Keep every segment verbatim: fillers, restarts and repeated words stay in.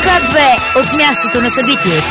Ка две от мястото на събитието.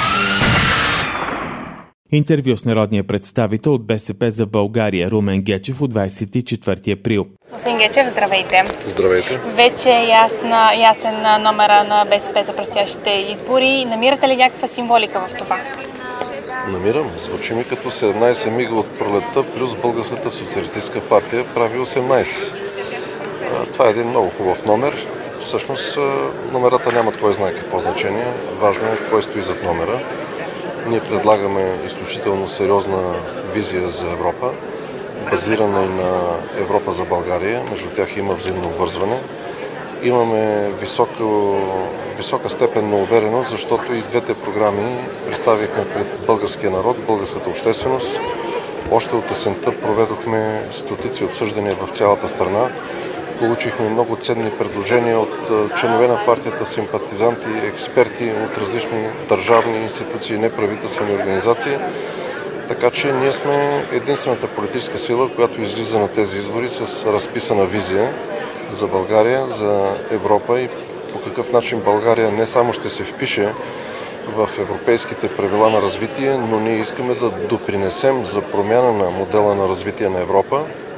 Интервю с народния представител от БСП за България Румен Гечев от двадесет и четвърти април. Господин Гечев, здравейте. Здравейте. Вече е ясна, ясен номера на БСП за предстоящите избори. Намирате ли някаква символика в това? Намирам. Звучи ми като седемнадесет мига от пролетта плюс Българската социалистическа партия прави осемнадесет. Това е един много хубав номер. Всъщност номерата нямат кой знае какво значение. Важно е кой стои зад номера. Ние предлагаме изключително сериозна визия за Европа, базирана и на Европа за България. Между тях има взаимно обвързване. Имаме високо, висока степен на увереност, защото и двете програми представихме пред българския народ, българската общественост. Още от есента проведохме стотици обсъждания в цялата страна. Получихме много ценни предложения от членове на партията, симпатизанти, експерти от различни държавни институции и неправителствени организации. Така че ние сме единствената политическа сила, която излиза на тези избори с разписана визия за България, за Европа и по какъв начин България не само ще се впише в европейските правила на развитие, но ние искаме да допринесем за промяна на модела на развитие на Европа,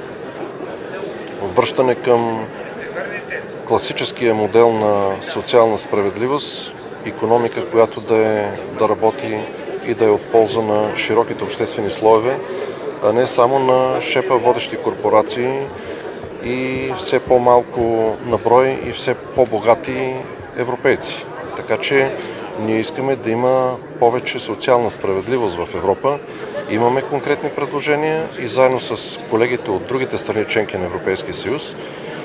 връщане към класическия модел на социална справедливост, икономика, която да, е, да работи и да е от полза на широките обществени слоеве, а не само на шепа водещи корпорации и все по-малко наброй и все по-богати европейци. Така че ние искаме да има повече социална справедливост в Европа. Имаме конкретни предложения и заедно с колегите от другите страни членки на Европейския съюз,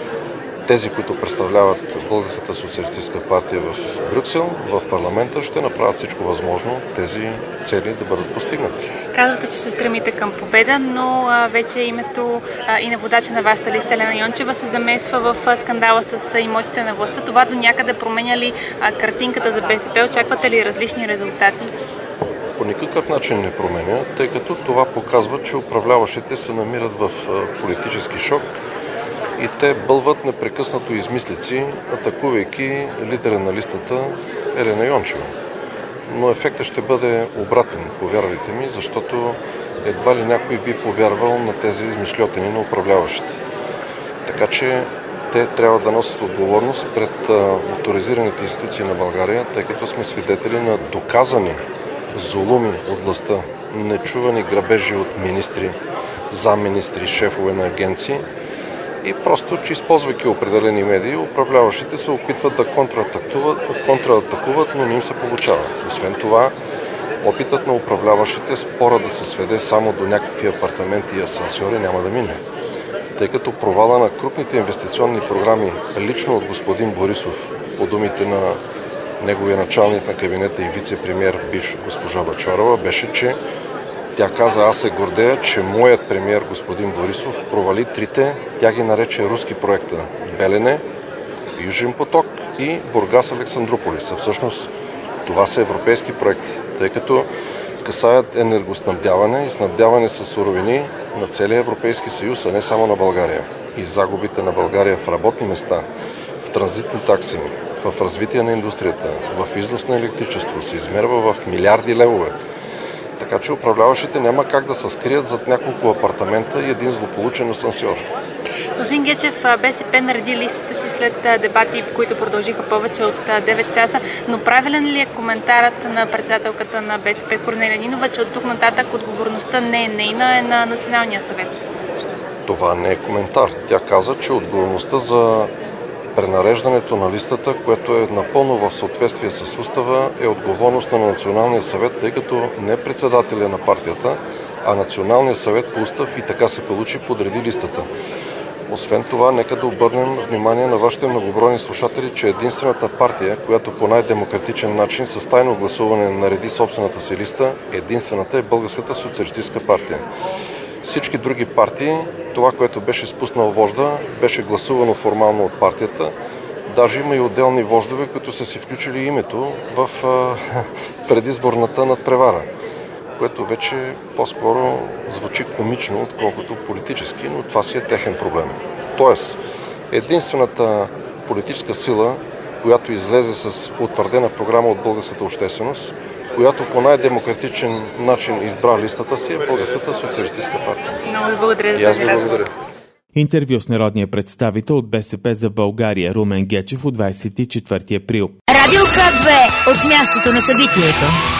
тези, които представляват Българската социалистическа партия в Брюксел, в парламента, ще направят всичко възможно тези цели да бъдат постигнати. Казвате, че се стремите към победа, но а, вече името а, и на водача на вашата листа Елена Йончева се замесва в а, скандала с а, имотите на властта. Това до някъде променя ли а, картинката за БСП? Очаквате ли различни резултати? По никакъв начин не променя, тъй като това показва, че управляващите се намират в политически шок и те бълват непрекъснато измислици, атакувайки лидера на листата Елена Йончева. Но ефектът ще бъде обратен, повярвайте ми, защото едва ли някой би повярвал на тези измишльотини на управляващите. Така че те трябва да носят отговорност пред авторизираните институции на България, тъй като сме свидетели на доказани зулуми от властта, нечувани грабежи от министри, замминистри, шефове на агенции и просто, че използвайки определени медии, управляващите се опитват да контратакуват, контратакуват, но не им се получава. Освен това, опитът на управляващите спора да се сведе само до някакви апартаменти и асансьори няма да мине. Тъй като провала на крупните инвестиционни програми лично от господин Борисов, по думите на неговия началник на кабинета и вице-премиер бивш госпожа Бъчварова, беше, че тя каза: аз се гордея, че моят премиер господин Борисов провали трите, тя ги нарече руски проекта Белене, Южен поток и Бургас Александруполис. Всъщност това са европейски проекти, тъй като касаят енергоснабдяване и снабдяване с суровини на целия Европейски съюз, а не само на България. И загубите на България в работни места, в транзитни такси, в развитие на индустрията, в износ на електричество се измерва в милиарди левове. Така че управляващите няма как да се скрият зад няколко апартамента и един злополучен асансьор. Господин Гечев, БСП нареди листата си след дебати, които продължиха повече от девет часа, но правилен ли е коментарът на председателката на БСП Корнелия Нинова, че от тук нататък отговорността не е нейна, е на Националния съвет? Това не е коментар. Тя каза, че отговорността за пренареждането на листата, което е напълно в съответствие с устава, е отговорност на Националния съвет, тъй като не председателя на партията, а Националния съвет по устав и така се получи подреди листата. Освен това, нека да обърнем внимание на вашите многобройни слушатели, че единствената партия, която по най-демократичен начин с тайно гласуване нареди собствената си листа, единствената е Българската социалистическа партия. Всички други партии, това, което беше спуснал вожда, беше гласувано формално от партията. Даже има и отделни вождове, които са си включили името в предизборната надпревара, което вече по-скоро звучи комично, отколкото политически, но това си е техен проблем. Тоест, единствената политическа сила, която излезе с утвърдена програма от българската общественост, която по най-демократичен начин избра листата си, е Българската социалистическа партия. Много ви благодаря за И аз този ви разговор. благодаря. Интервю с народния представител от БСП за България Румен Гечев от двадесет и четвърти април. Радио К две от мястото на събитието.